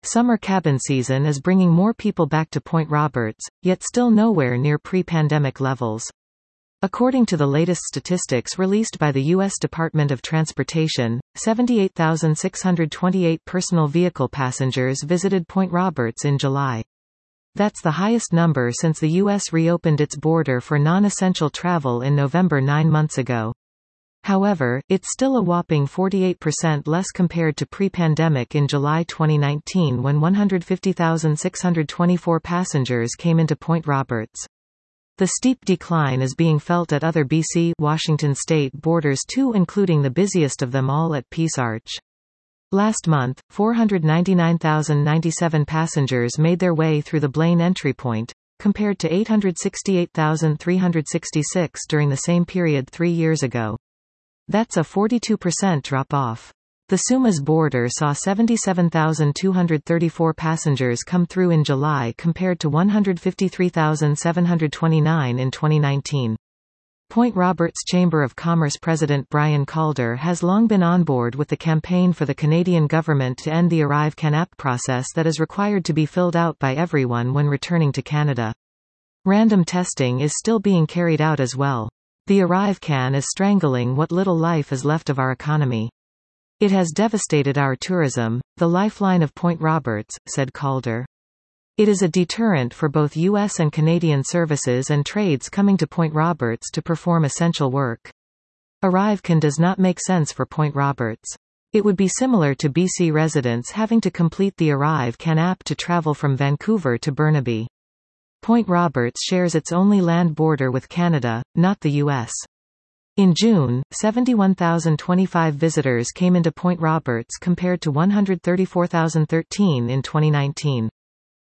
Summer cabin season is bringing more people back to Point Roberts, yet still nowhere near pre-pandemic levels. According to the latest statistics released by the U.S. Department of Transportation, 78,628 personal vehicle passengers visited Point Roberts in July. That's the highest number since the U.S. reopened its border for non-essential travel in November 9 months ago. However, it's still a whopping 48% less compared to pre-pandemic in July 2019 when 150,624 passengers came into Point Roberts. The steep decline is being felt at other BC, Washington state borders too, including the busiest of them all at Peace Arch. Last month, 499,097 passengers made their way through the Blaine entry point, compared to 868,366 during the same period 3 years ago. That's a 42% drop-off. The Sumas border saw 77,234 passengers come through in July compared to 153,729 in 2019. Point Roberts Chamber of Commerce President Brian Calder has long been on board with the campaign for the Canadian government to end the Arrive Can app process that is required to be filled out by everyone when returning to Canada. Random testing is still being carried out as well. The Arrive Can is strangling what little life is left of our economy. It has devastated our tourism, the lifeline of Point Roberts, said Calder. It is a deterrent for both U.S. and Canadian services and trades coming to Point Roberts to perform essential work. Arrive Can does not make sense for Point Roberts. It would be similar to BC residents having to complete the Arrive Can app to travel from Vancouver to Burnaby. Point Roberts shares its only land border with Canada, not the U.S. In June, 71,025 visitors came into Point Roberts compared to 134,013 in 2019.